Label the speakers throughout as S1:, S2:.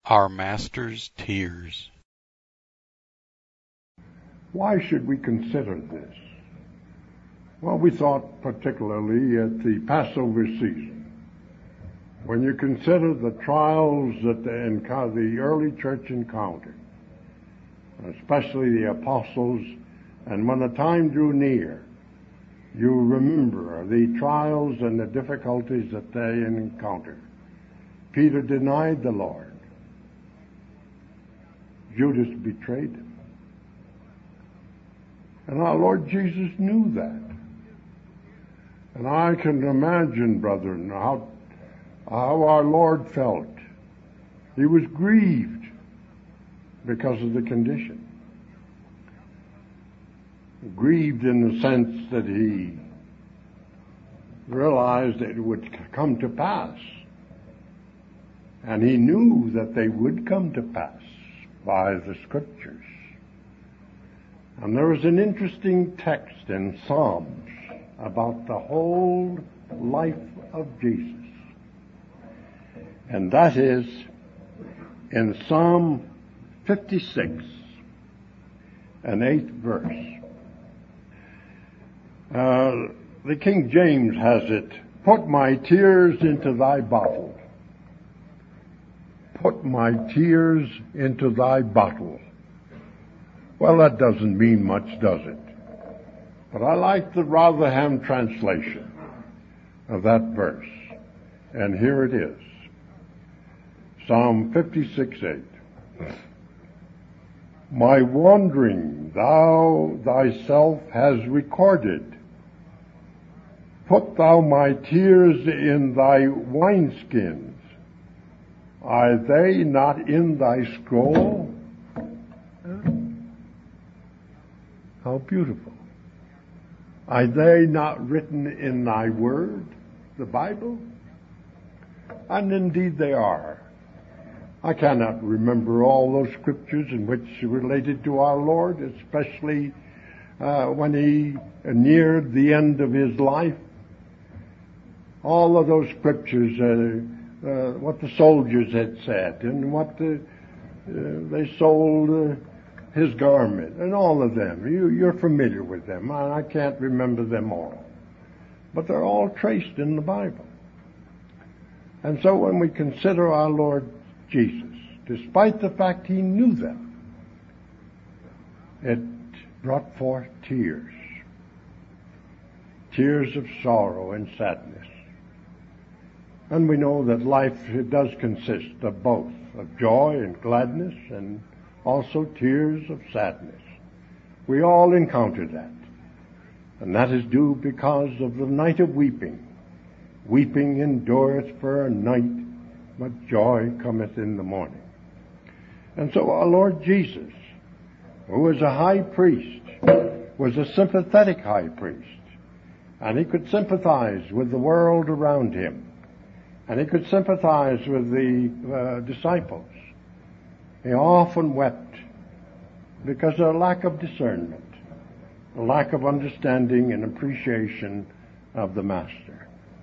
S1: Our Master's Tears.
S2: Why should we consider this? Well, we thought particularly at the Passover season. When you consider the trials that the early church encountered, especially the apostles, and when the time drew near, you remember the trials and the difficulties that they encountered. Peter denied the Lord. Judas betrayed him. And our Lord Jesus knew that. And I can imagine, brethren, how our Lord felt. He was grieved because of the condition. Grieved in the sense that he realized that it would come to pass. And he knew that they would come to pass by the Scriptures. And there is an interesting text in Psalms about the whole life of Jesus. And that is in Psalm 56 and 8th verse. The King James has it, "Put my tears into thy bottle. Put my tears into thy bottle." Well, that doesn't mean much, does it? But I like the Rotherham translation of that verse. And here it is. Psalm 56:8. "My wandering thou thyself hast recorded. Put thou my tears in thy wineskins. Are they not in thy scroll?" How beautiful. Are they not written in thy word, the Bible? And indeed they are. I cannot remember all those scriptures in which related to our Lord, especially when he neared the end of his life. All of those scriptures, what the soldiers had said, and what they sold his garment, and all of them. You're familiar with them. I can't remember them all. But they're all traced in the Bible. And so when we consider our Lord Jesus, despite the fact he knew them, it brought forth tears. Tears of sorrow and sadness. And we know that life does consist of both, of joy and gladness, and also tears of sadness. We all encounter that. And that is due because of the night of weeping. Weeping endureth for a night, but joy cometh in the morning. And so our Lord Jesus, who was a high priest, was a sympathetic high priest. And he could sympathize with the world around him. And he could sympathize with the disciples. He often wept because of a lack of discernment, a lack of understanding and appreciation of the Master.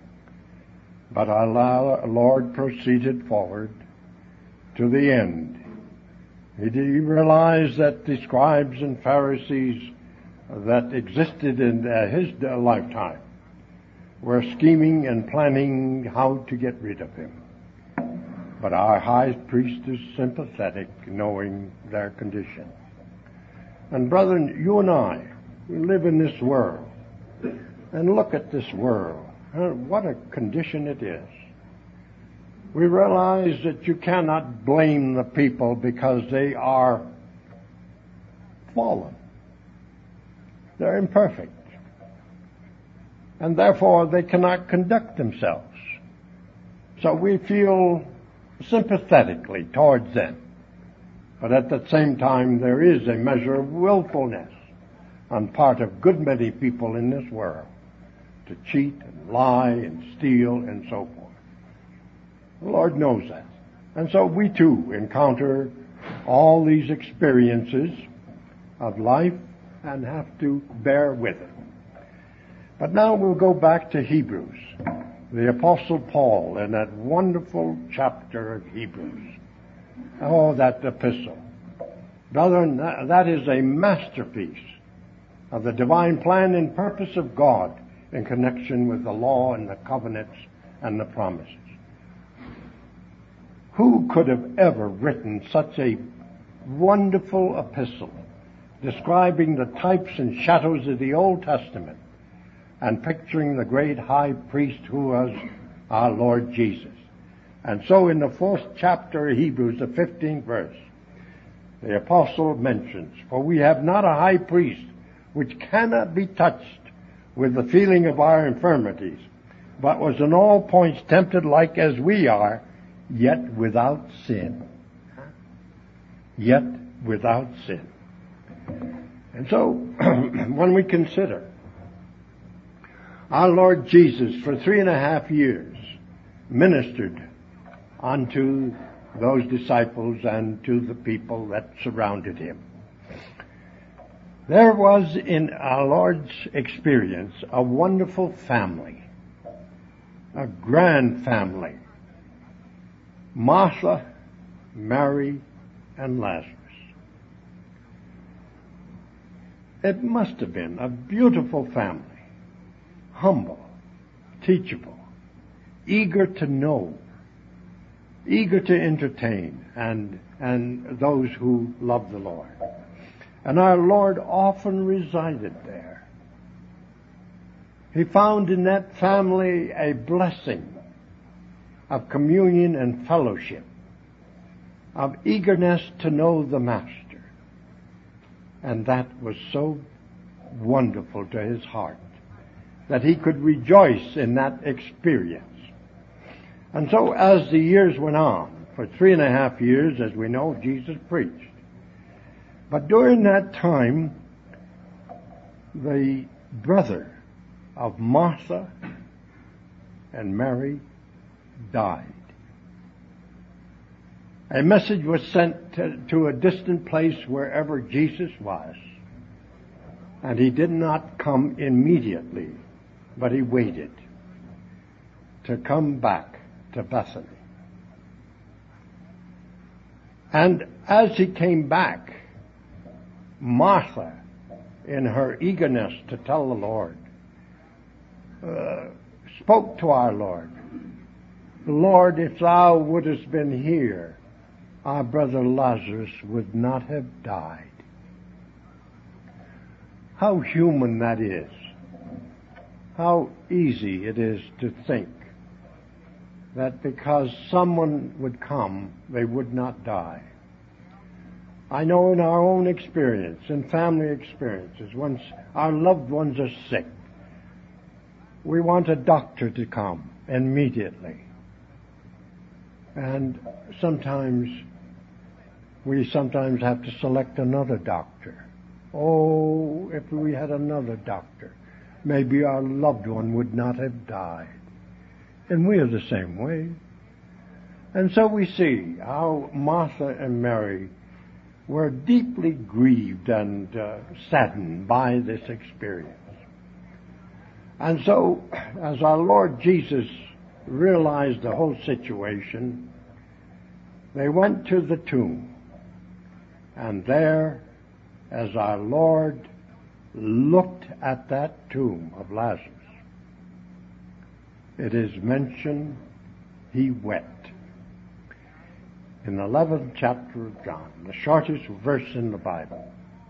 S2: But our Lord proceeded forward to the end. He realized that the scribes and Pharisees that existed in his lifetime were scheming and planning how to get rid of him. But our high priest is sympathetic, knowing their condition. And brethren, you and I, we live in this world. And look at this world. What a condition it is. We realize that you cannot blame the people because they are fallen. They're imperfect. And therefore they cannot conduct themselves. So we feel sympathetically towards them. But at the same time, there is a measure of willfulness on part of good many people in this world to cheat and lie and steal and so forth. The Lord knows that. And so we too encounter all these experiences of life and have to bear with it. But now we'll go back to Hebrews. The Apostle Paul in that wonderful chapter of Hebrews. Oh, that epistle. Brethren, that is a masterpiece of the divine plan and purpose of God in connection with the law and the covenants and the promises. Who could have ever written such a wonderful epistle describing the types and shadows of the Old Testament and picturing the great high priest who was our Lord Jesus? And so in the 4th chapter of Hebrews, the 15th verse, the apostle mentions, "For we have not a high priest which cannot be touched with the feeling of our infirmities, but was in all points tempted like as we are, yet without sin." Yet without sin. And so, when we consider our Lord Jesus for 3.5 years ministered unto those disciples and to the people that surrounded him, there was in our Lord's experience a wonderful family, a grand family. Martha, Mary, and Lazarus. It must have been a beautiful family, humble, teachable, eager to know, eager to entertain, and those who love the Lord. And our Lord often resided there. He found in that family a blessing of communion and fellowship, of eagerness to know the Master. And that was so wonderful to his heart that he could rejoice in that experience. And so as the years went on, for 3.5 years, as we know, Jesus preached. But during that time, the brother of Martha and Mary died. A message was sent to a distant place wherever Jesus was. And he did not come immediately, but he waited to come back to Bethany. And as he came back, Martha, in her eagerness to tell the Lord, spoke to our Lord, "Lord, if thou wouldest been here, our brother Lazarus would not have died." How human that is. How easy it is to think that because someone would come, they would not die. I know in our own experience, in family experiences, once our loved ones are sick, we want a doctor to come immediately. And we sometimes have to select another doctor. Oh, if we had another doctor, maybe our loved one would not have died. And we are the same way. And so we see how Martha and Mary were deeply grieved and saddened by this experience. And so, as our Lord Jesus realized the whole situation, they went to the tomb. And there, as our Lord looked at that tomb of Lazarus, it is mentioned he wept. In the 11th chapter of John, the shortest verse in the Bible,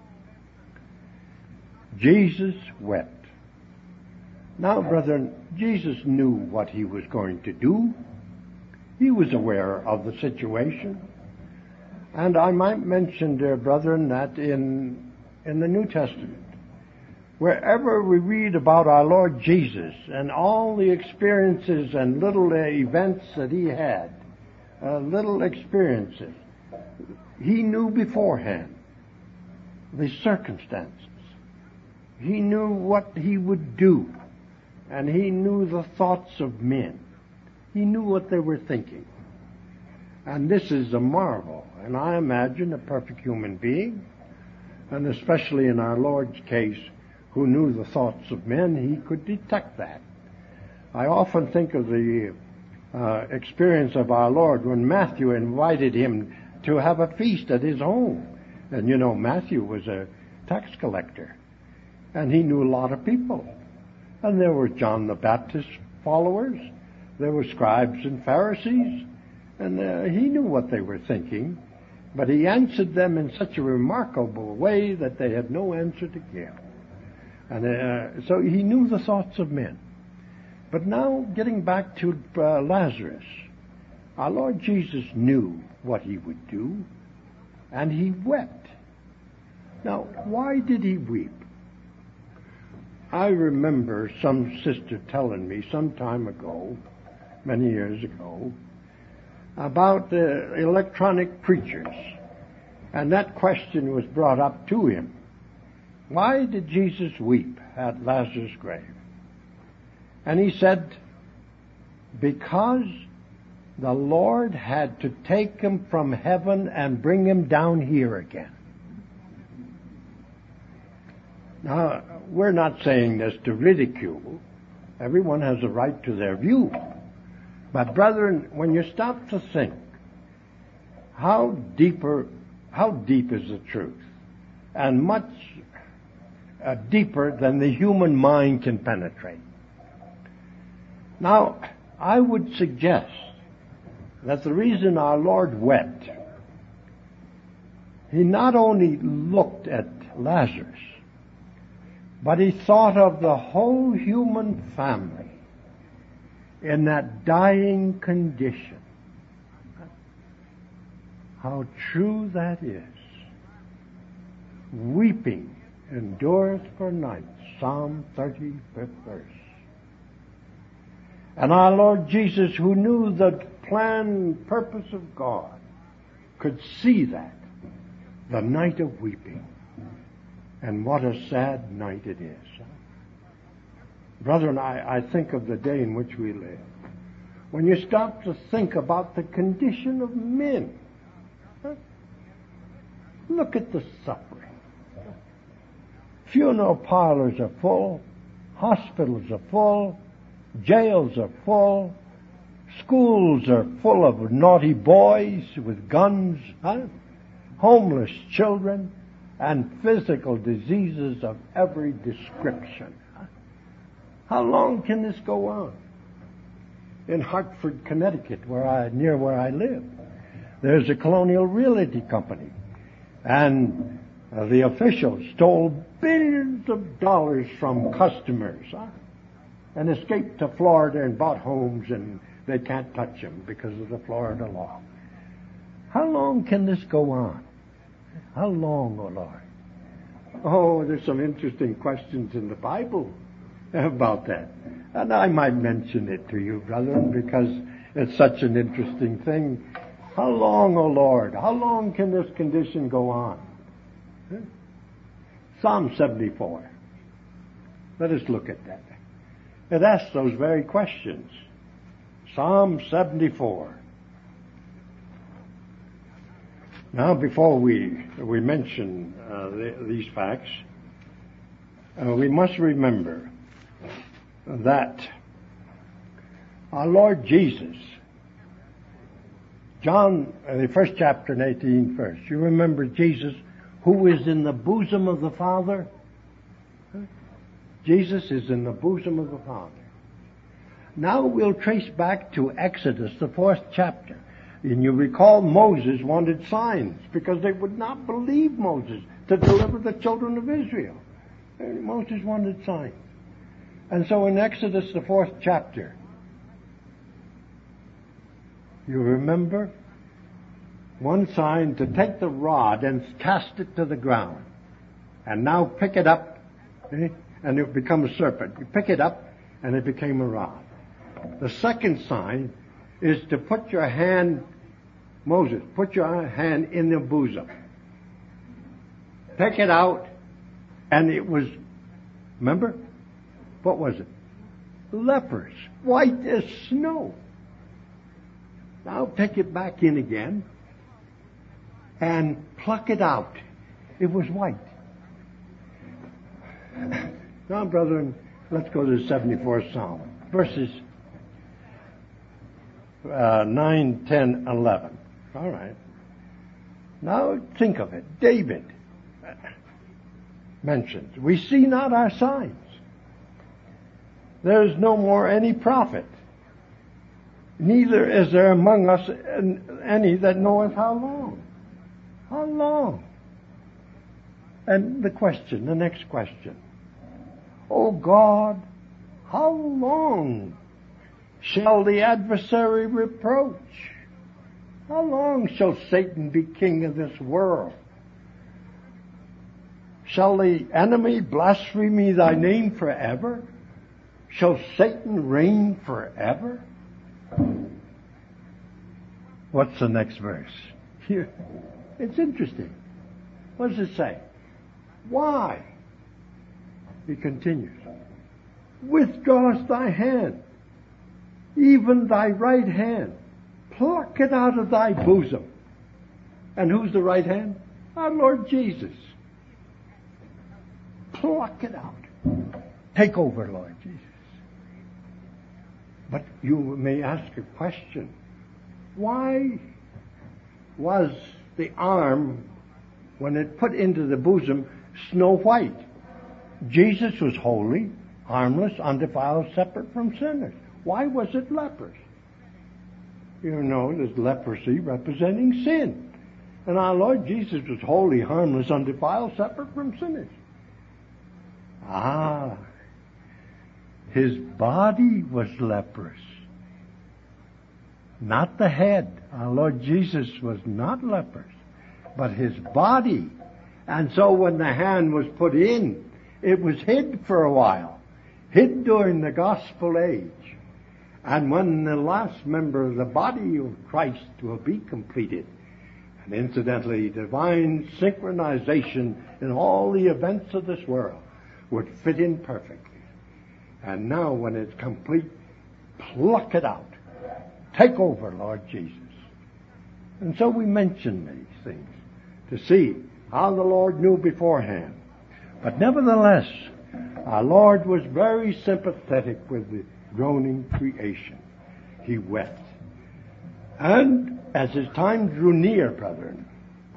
S2: Jesus wept. Now, brethren, Jesus knew what he was going to do. He was aware of the situation. And I might mention, dear brethren, that in the New Testament, wherever we read about our Lord Jesus and all the experiences and little events that he had, little experiences, he knew beforehand the circumstances. He knew what he would do, and he knew the thoughts of men. He knew what they were thinking. And this is a marvel. And I imagine a perfect human being, and especially in our Lord's case, who knew the thoughts of men, he could detect that. I often think of the experience of our Lord when Matthew invited him to have a feast at his home. And you know, Matthew was a tax collector, and he knew a lot of people. And there were John the Baptist followers, there were scribes and Pharisees, and he knew what they were thinking, but he answered them in such a remarkable way that they had no answer to give. And so he knew the thoughts of men. But now, getting back to Lazarus, our Lord Jesus knew what he would do, and he wept. Now, why did he weep? I remember some sister telling me some time ago, many years ago, about electronic preachers. And that question was brought up to him. Why did Jesus weep at Lazarus' grave? And he said, because the Lord had to take him from heaven and bring him down here again. Now, we're not saying this to ridicule. Everyone has a right to their view. But brethren, when you stop to think, how deep is the truth? And much deeper than the human mind can penetrate. Now, I would suggest that the reason our Lord wept, he not only looked at Lazarus, but he thought of the whole human family in that dying condition. How true that is. Weeping endureth for night. Psalm 35th verse. And our Lord Jesus, who knew the plan and purpose of God, could see that, the night of weeping. And what a sad night it is. Brethren, I think of the day in which we live. When you stop to think about the condition of men, look at the suffering. Funeral parlors are full, hospitals are full, jails are full, schools are full of naughty boys with guns, homeless children, and physical diseases of every description. How long can this go on? In Hartford, Connecticut, near where I live, there's a Colonial Realty Company, and the officials stole billions of dollars from customers, and escaped to Florida and bought homes, and they can't touch them because of the Florida law. How long can this go on? How long, O Lord? Oh, there's some interesting questions in the Bible about that. And I might mention it to you, brethren, because it's such an interesting thing. How long, O Lord? How long can this condition go on? Psalm 74. Let us look at that. It asks those very questions. Psalm 74. Now, before we mention these facts, we must remember that our Lord Jesus, John, the first chapter and 18th verse, you remember Jesus, who is in the bosom of the Father? Jesus is in the bosom of the Father. Now we'll trace back to Exodus, the 4th chapter. And you recall Moses wanted signs because they would not believe Moses to deliver the children of Israel. And Moses wanted signs. And so in Exodus, the 4th chapter, you remember one sign to take the rod and cast it to the ground. And now pick it up, and it becomes a serpent. You pick it up, and it became a rod. The second sign is to put your hand, Moses, put your hand in the bosom. Take it out, and it was, remember? What was it? Lepers, white as snow. Now take it back in again, and pluck it out. It was white. Now, brethren, let's go to the 74th Psalm, verses 9, 10, 11. All right. Now think of it. David mentions, we see not our signs. There is no more any prophet. Neither is there among us any that knoweth how long. How long? And the next question. O God, how long shall the adversary reproach? How long shall Satan be king of this world? Shall the enemy blaspheme thy name forever? Shall Satan reign forever? What's the next verse? Here, it's interesting. What does it say? Why? He continues. Withdrawest thy hand, even thy right hand. Pluck it out of thy bosom. And who's the right hand? Our Lord Jesus. Pluck it out. Take over, Lord Jesus. But you may ask a question. Why was the arm, when it put into the bosom, snow white? Jesus was holy, harmless, undefiled, separate from sinners. Why was it leprous? You know, there's leprosy representing sin. And our Lord Jesus was holy, harmless, undefiled, separate from sinners. His body was leprous, not the head. Our Lord Jesus was not leprous, but his body. And so when the hand was put in, it was hid for a while, hid during the gospel age. And when the last member of the body of Christ will be completed, and incidentally, divine synchronization in all the events of this world would fit in perfectly. And now when it's complete, pluck it out. Take over, Lord Jesus. And so we mention these things to see how the Lord knew beforehand. But nevertheless, our Lord was very sympathetic with the groaning creation. He wept. And as his time drew near, brethren,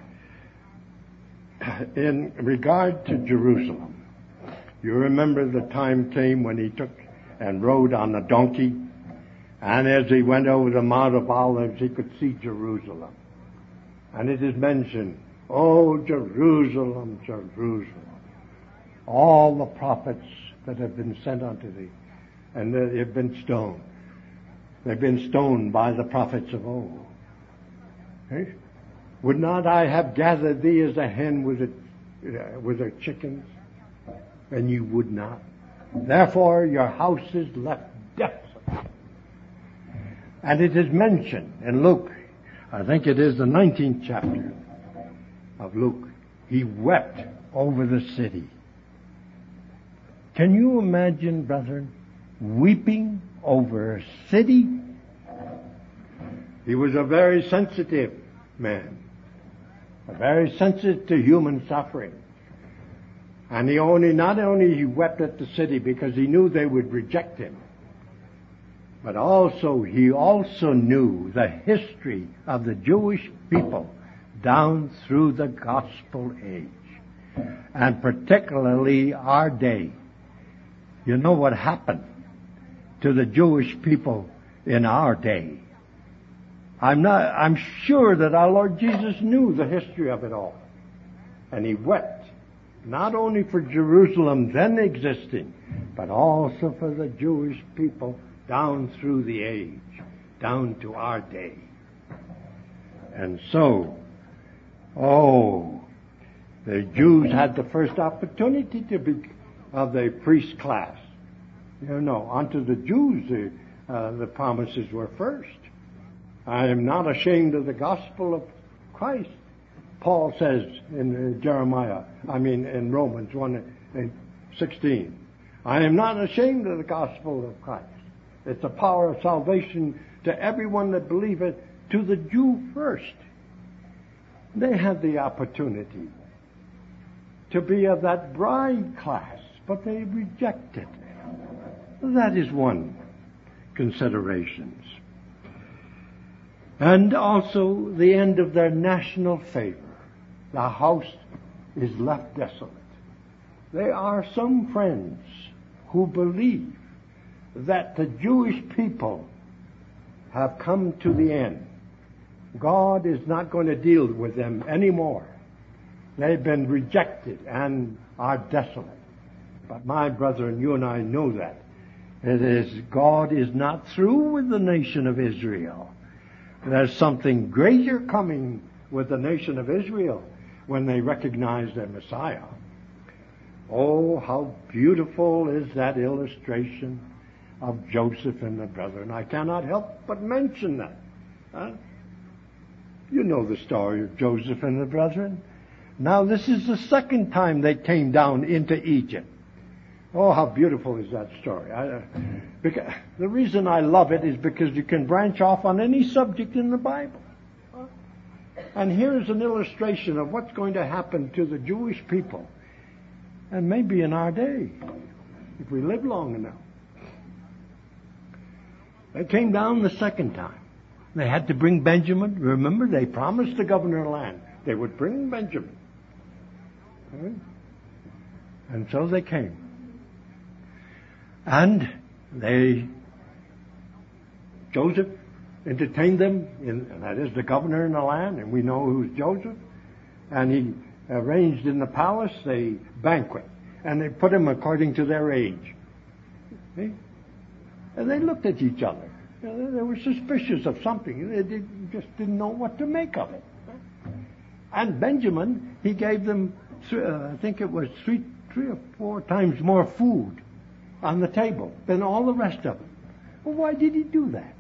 S2: in regard to Jerusalem, you remember the time came when he took and rode on a donkey, and as he went over the Mount of Olives, he could see Jerusalem. And it is mentioned, "Oh, Jerusalem, Jerusalem, all the prophets that have been sent unto thee, and they have been stoned. They've been stoned by the prophets of old. Okay? Would not I have gathered thee as a hen with her chickens? And you would not. Therefore your house is left desolate." And it is mentioned in Luke, I think it is the 19th chapter of Luke, he wept over the city. Can you imagine, brethren, weeping over a city? He was a very sensitive man, very sensitive to human suffering. And he not only he wept at the city because he knew they would reject him, but he also knew the history of the Jewish people down through the gospel age, and particularly our day. You know what happened to the Jewish people in our day. I'm sure that our Lord Jesus knew the history of it all. And he wept, not only for Jerusalem then existing, but also for the Jewish people down through the age, down to our day. And so, the Jews had the first opportunity to be of the priest class. You know, unto the Jews the promises were first. I am not ashamed of the gospel of Christ. Paul says in in Romans 1:16, I am not ashamed of the gospel of Christ. It's a power of salvation to everyone that believeth, to the Jew first. They had the opportunity to be of that bride class, but they rejected. That is one consideration. And also the end of their national favor. the house is left desolate. There are some friends who believe that the Jewish people have come to the end. God is not going to deal with them anymore. They've been rejected and are desolate. But my brethren, you and I know that. It is, God is not through with the nation of Israel. There's something greater coming with the nation of Israel when they recognize their Messiah. Oh, how beautiful is that illustration of Joseph and the brethren. I cannot help but mention that. Huh? You know the story of Joseph and the brethren. Now this is the second time they came down into Egypt. Oh, how beautiful is that story. The reason I love it is because you can branch off on any subject in the Bible. And here's an illustration of what's going to happen to the Jewish people. And maybe in our day, if we live long enough. They came down the second time. They had to bring Benjamin. Remember, they promised the governor of the land they would bring Benjamin. And so they came. And Joseph entertained them, and that is the governor in the land, and we know who's Joseph. And he arranged in the palace a banquet, and they put them according to their age. See? And they looked at each other. They were suspicious of something. They just didn't know what to make of it. And Benjamin, he gave them, I think it was three or four times more food on the table than all the rest of them. Well, why did he do that?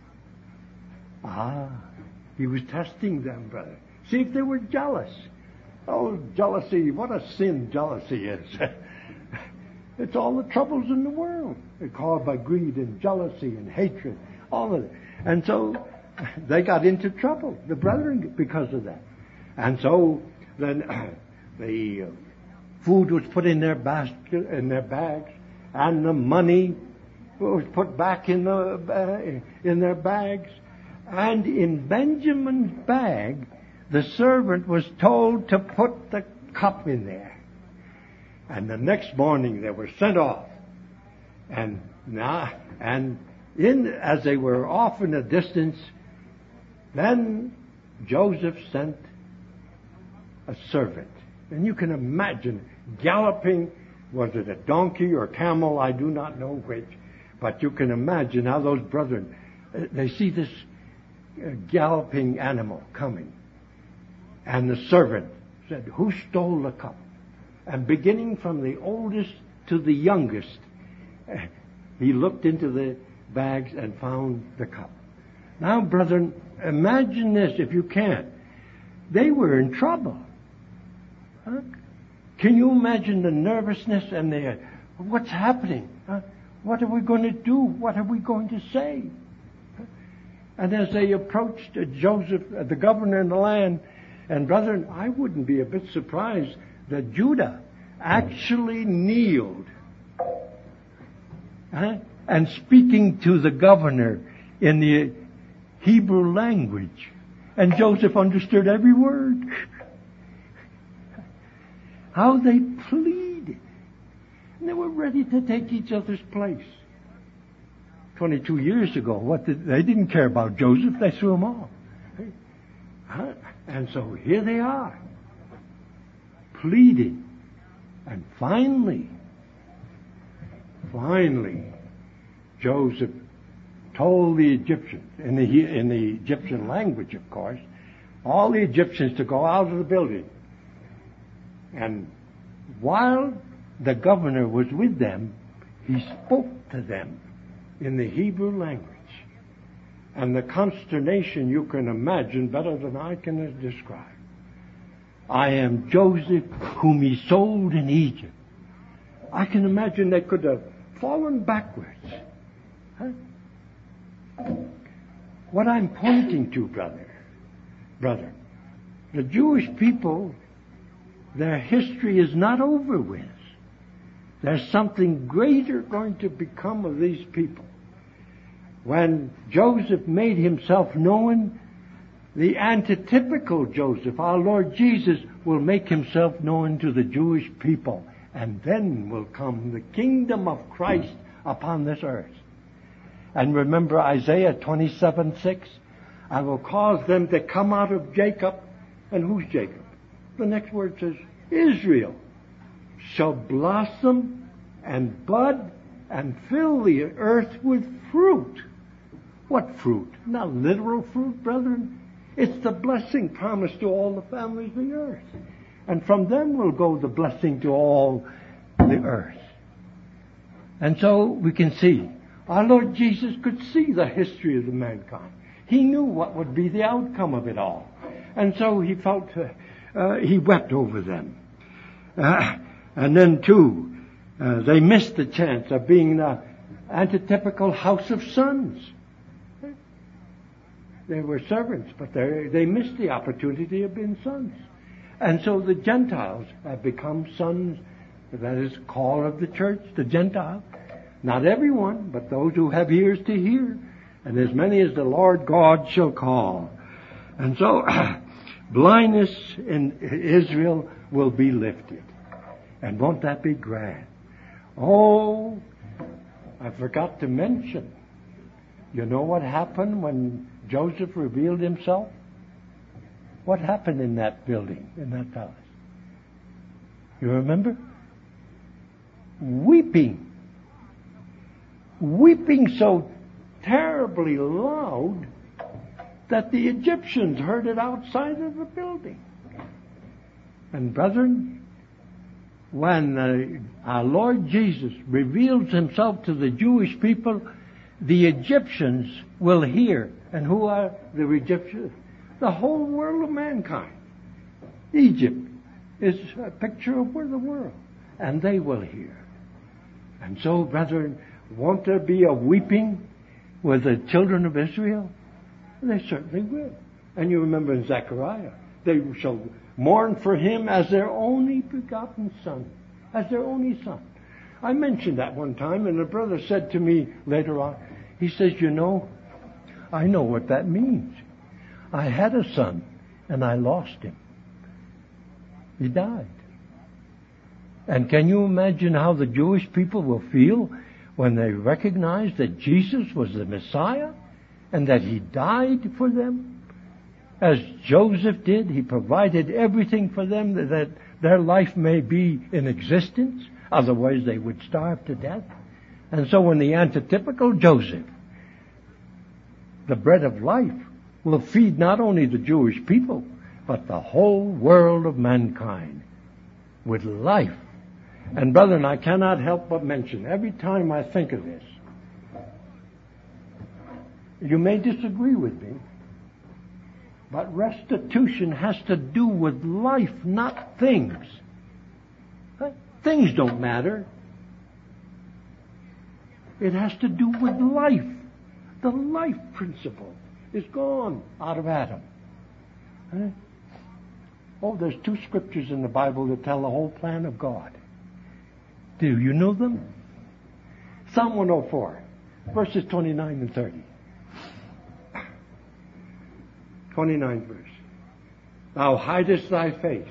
S2: He was testing them, brother. See if they were jealous. Oh, jealousy, what a sin jealousy is. It's all the troubles in the world. They're caused by greed and jealousy and hatred, all of it. And so they got into trouble, the brethren, because of that. And so then the food was put in their basket, in their bags, and the money was put back in their bags. And in Benjamin's bag, the servant was told to put the cup in there. And the next morning they were sent off. And as they were off in a distance, then Joseph sent a servant. And you can imagine galloping, was it a donkey or camel? I do not know which. But you can imagine how those brethren, they see this galloping animal coming. And the servant said, "Who stole the cup?" And beginning from the oldest to the youngest, he looked into the bags and found the cup. Now, brethren, imagine this if you can. They were in trouble. Huh? Can you imagine the nervousness and what's happening? Huh? What are we going to do? What are we going to say? Huh? And as they approached Joseph, the governor in the land, and brethren, I wouldn't be a bit surprised that Judah actually kneeled and speaking to the governor in the Hebrew language. And Joseph understood every word. How they pleaded. And they were ready to take each other's place. 22 years ago, they didn't care about Joseph. They threw him off. And so here they are, pleading. And finally, Joseph told the Egyptians, in the Egyptian language, of course, all the Egyptians to go out of the building. And while the governor was with them, he spoke to them in the Hebrew language. And the consternation you can imagine better than I can describe. "I am Joseph, whom he sold in Egypt." I can imagine they could have fallen backwards. Huh? What I'm pointing to, brother, the Jewish people, their history is not over with. There's something greater going to become of these people. When Joseph made himself known, the antitypical Joseph, our Lord Jesus, will make himself known to the Jewish people. And then will come the kingdom of Christ upon this earth. And remember Isaiah 27:6? I will cause them to come out of Jacob. And who's Jacob? The next word says, Israel shall blossom and bud and fill the earth with fruit. What fruit? Not literal fruit, brethren. It's the blessing promised to all the families of the earth. And from them will go the blessing to all the earth. And so we can see, our Lord Jesus could see the history of the mankind. He knew what would be the outcome of it all. And so he felt, he wept over them. And then too, they missed the chance of being the antitypical house of sons. They were servants, but they missed the opportunity of being sons. And so the Gentiles have become sons. That is the call of the church, the Gentile. Not everyone, but those who have ears to hear. And as many as the Lord God shall call. And so, blindness in Israel will be lifted. And won't that be grand? Oh, I forgot to mention. You know what happened when Joseph revealed himself? What happened in that building, in that palace? You remember? Weeping. Weeping so terribly loud that the Egyptians heard it outside of the building. And brethren, when our Lord Jesus reveals himself to the Jewish people, the Egyptians will hear. And who are the Egyptians? The whole world of mankind. Egypt is a picture of the world. And they will hear. And so, brethren, won't there be a weeping with the children of Israel? They certainly will. And you remember in Zechariah, they shall mourn for him as their only begotten son. As their only son. I mentioned that one time, and a brother said to me later on, he says, you know, I know what that means. I had a son, and I lost him. He died. And can you imagine how the Jewish people will feel when they recognize that Jesus was the Messiah and that he died for them? As Joseph did, he provided everything for them that their life may be in existence. Otherwise, they would starve to death. And so when the antitypical Joseph, the bread of life, will feed not only the Jewish people, but the whole world of mankind with life. And brethren, I cannot help but mention, every time I think of this, you may disagree with me, but restitution has to do with life, not things. Things don't matter. It has to do with life. The life principle is gone out of Adam. Oh, there's 2 scriptures in the Bible that tell the whole plan of God. Do you know them? Psalm 104, verses 29 and 30. 29 verse. Thou hidest thy face.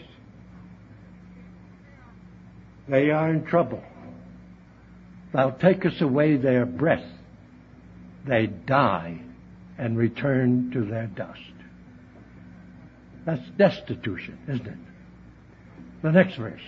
S2: They are in trouble. Thou takest away their breath. They die and return to their dust. That's destitution, isn't it? The next verse.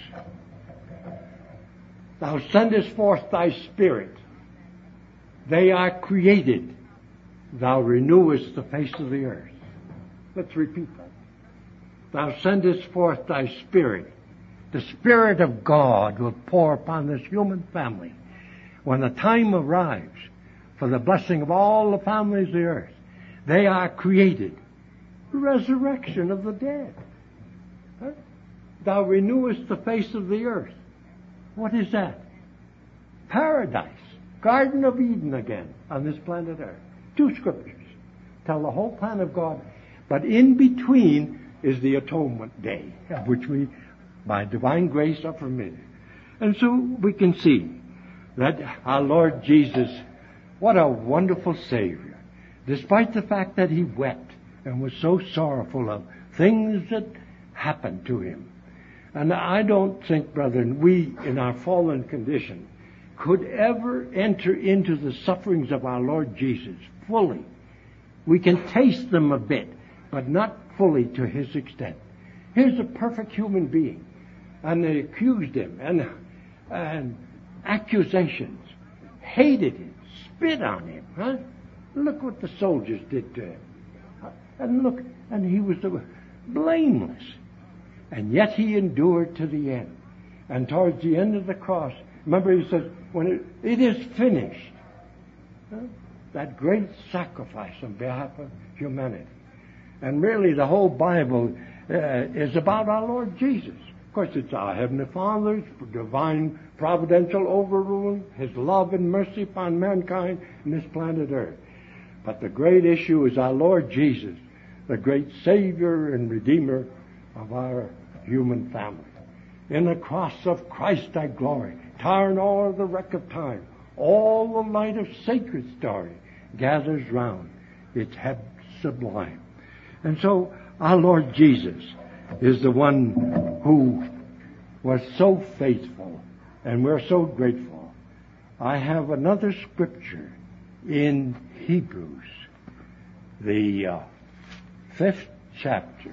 S2: Thou sendest forth thy spirit. They are created. Thou renewest the face of the earth. Let's repeat that. Thou sendest forth thy spirit. The Spirit of God will pour upon this human family when the time arrives for the blessing of all the families of the earth. They are created. Resurrection of the dead. Thou renewest the face of the earth. What is that? Paradise. Garden of Eden again on this planet earth. 2 scriptures tell the whole plan of God. But in between is the atonement day, of which we, by divine grace, are permitted. And so we can see that our Lord Jesus, what a wonderful Savior. Despite the fact that he wept, and was so sorrowful of things that happened to him. And I don't think, brethren, we in our fallen condition could ever enter into the sufferings of our Lord Jesus fully. We can taste them a bit, but not fully to his extent. Here's a perfect human being, and they accused him, and accusations, hated him, spit on him. Huh? Look what the soldiers did to him. And look, and he was blameless. And yet he endured to the end. And towards the end of the cross, remember he says, when it is finished, that great sacrifice on behalf of humanity. And really the whole Bible is about our Lord Jesus. Of course, it's our Heavenly Father's divine providential overruling, His love and mercy upon mankind in this planet Earth. But the great issue is our Lord Jesus, the great Savior and Redeemer of our human family. In the cross of Christ I glory, tiring all the wreck of time. All the light of sacred story gathers round its head sublime. And so our Lord Jesus is the one who was so faithful, and we're so grateful. I have another scripture in Hebrews, the 5th chapter.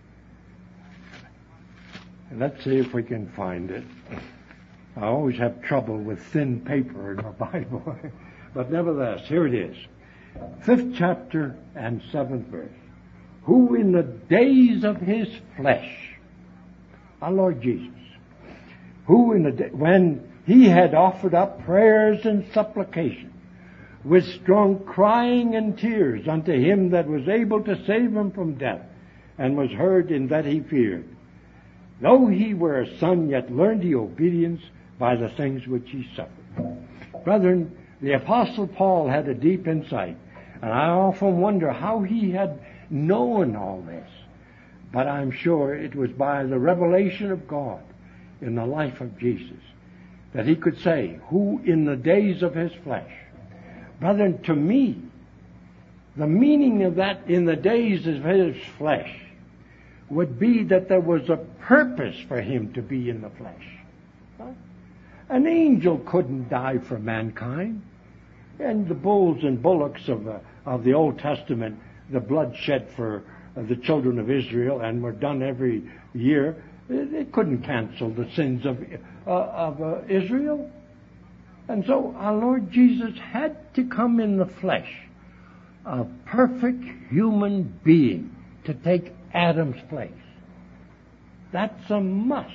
S2: Let's see if we can find it. I always have trouble with thin paper in the Bible. But nevertheless, here it is. 5th chapter and 7th verse. Who in the days of his flesh, our Lord Jesus, who when he had offered up prayers and supplications with strong crying and tears unto him that was able to save him from death, and was heard in that he feared, though he were a son, yet learned he obedience by the things which he suffered. Brethren, the Apostle Paul had a deep insight, and I often wonder how he had known all this. But I'm sure it was by the revelation of God in the life of Jesus that he could say, who in the days of his flesh. Brethren, to me, the meaning of that in the days of his flesh would be that there was a purpose for him to be in the flesh. An angel couldn't die for mankind. And the bulls and bullocks of the Old Testament, the blood shed for the children of Israel and were done every year, it couldn't cancel the sins of Israel. And so our Lord Jesus had to come in the flesh, a perfect human being, to take Adam's place. That's a must.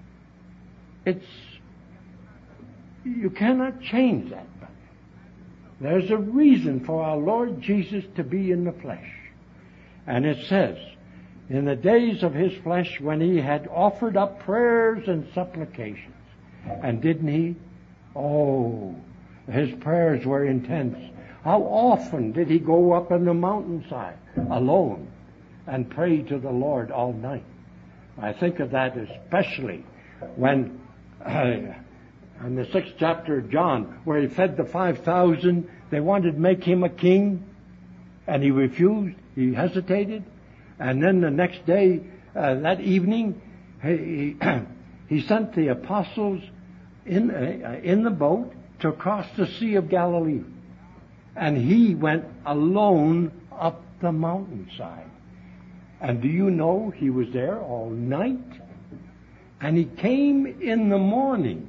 S2: You cannot change that. There's a reason for our Lord Jesus to be in the flesh. And it says, in the days of his flesh, when he had offered up prayers and supplications. And didn't he? Oh, his prayers were intense. How often did he go up on the mountainside alone and pray to the Lord all night? I think of that especially when in the 6th chapter of John, where he fed the 5,000, they wanted to make him a king, and he refused, he hesitated, and then the next day, that evening, he sent the apostles in the boat to cross the Sea of Galilee, and he went alone up the mountainside. And do you know he was there all night? And he came in the morning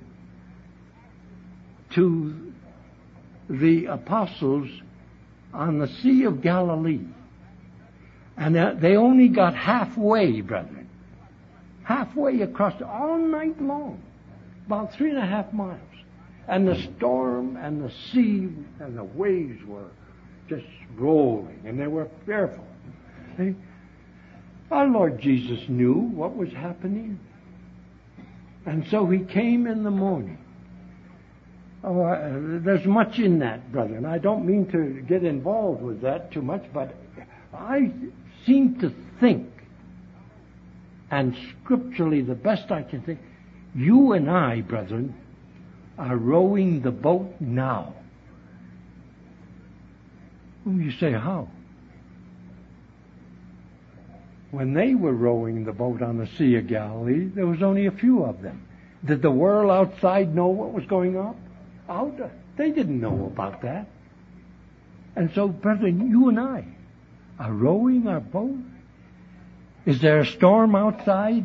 S2: to the apostles on the Sea of Galilee. And they only got halfway, brethren. Halfway across all night long. About 3.5 miles. And the storm and the sea and the waves were just rolling. And they were fearful. Our Lord Jesus knew what was happening. And so he came in the morning. There's much in that, brother, and I don't mean to get involved with that too much, but I seem to think, and scripturally the best I can think, you and I, brethren, are rowing the boat now. You say, how? when they were rowing the boat on the Sea of Galilee, there was only a few of them. Did the world outside know what was going on? They didn't know about that. And so, brethren, you and I are rowing our boat. Is there a storm outside?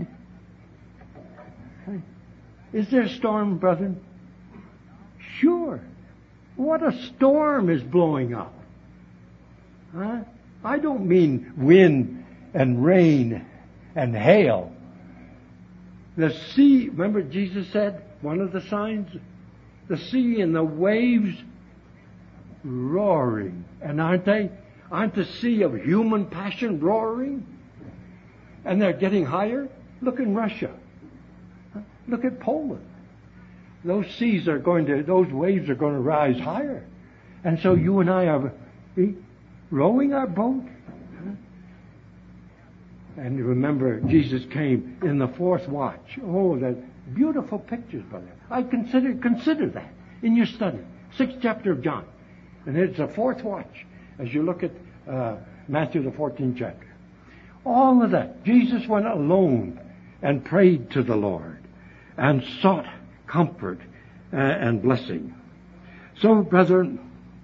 S2: Is there a storm, brethren? Sure. What a storm is blowing up. Huh? I don't mean wind and rain and hail. The sea, remember Jesus said, one of the signs, the sea and the waves roaring. And aren't the sea of human passion roaring? And they're getting higher? Look in Russia. Look at Poland. Those waves are going to rise higher. And so you and I are rowing our boat. And remember, Jesus came in the fourth watch. Oh, that beautiful pictures, brother. I consider that in your study. 6th chapter of John. And it's the fourth watch as you look at Matthew the 14th chapter. All of that. Jesus went alone and prayed to the Lord and sought comfort and blessing. So, brethren,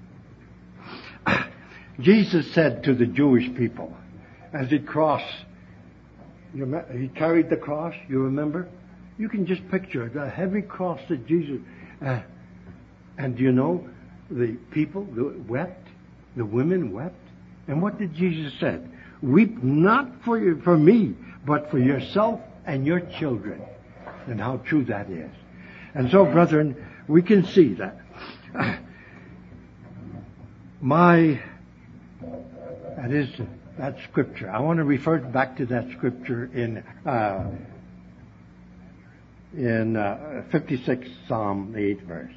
S2: Jesus said to the Jewish people as he crossed, he carried the cross, you remember? You can just picture the heavy cross that Jesus, and you know, the people wept, the women wept. And what did Jesus say? Weep not for me, but for yourself and your children. And how true that is. And so, brethren, we can see that. That scripture. I want to refer back to that scripture in 56 Psalm, the 8th verse.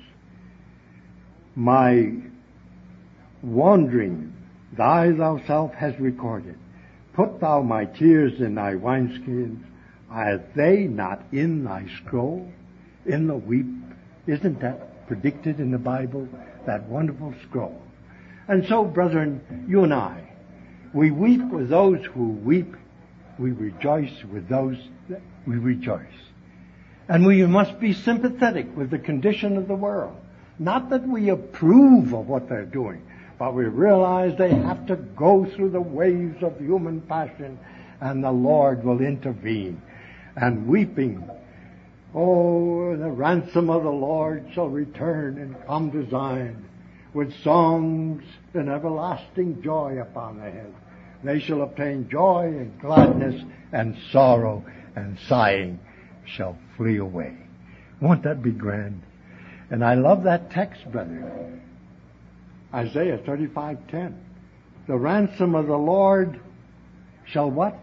S2: My wandering, thou self hast recorded. Put thou my tears in thy wineskins. Are they not in thy scroll? In the weep. Isn't that predicted in the Bible? That wonderful scroll. And so, brethren, you and I, we weep with those who weep. We rejoice with those that we rejoice. And we must be sympathetic with the condition of the world. Not that we approve of what they're doing, but we realize they have to go through the waves of human passion, and the Lord will intervene. And weeping, oh, the ransom of the Lord shall return and come to Zion, with songs and everlasting joy upon their heads. They shall obtain joy and gladness, and sorrow and sighing shall flee away. Won't that be grand? And I love that text, brother. Isaiah 35:10. The ransom of the Lord shall what?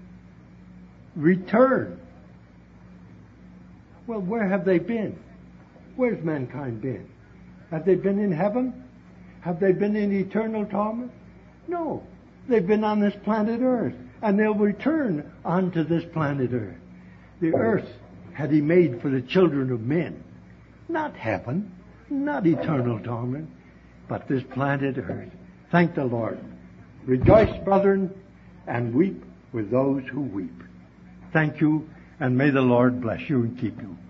S2: Return. Well, where have they been? Where's mankind been? Have they been in heaven? Have they been in eternal torment? No. They've been on this planet Earth. And they'll return onto this planet Earth. The earth had He made for the children of men. Not heaven. Not eternal torment. But this planet Earth. Thank the Lord. Rejoice, brethren, and weep with those who weep. Thank you, and may the Lord bless you and keep you.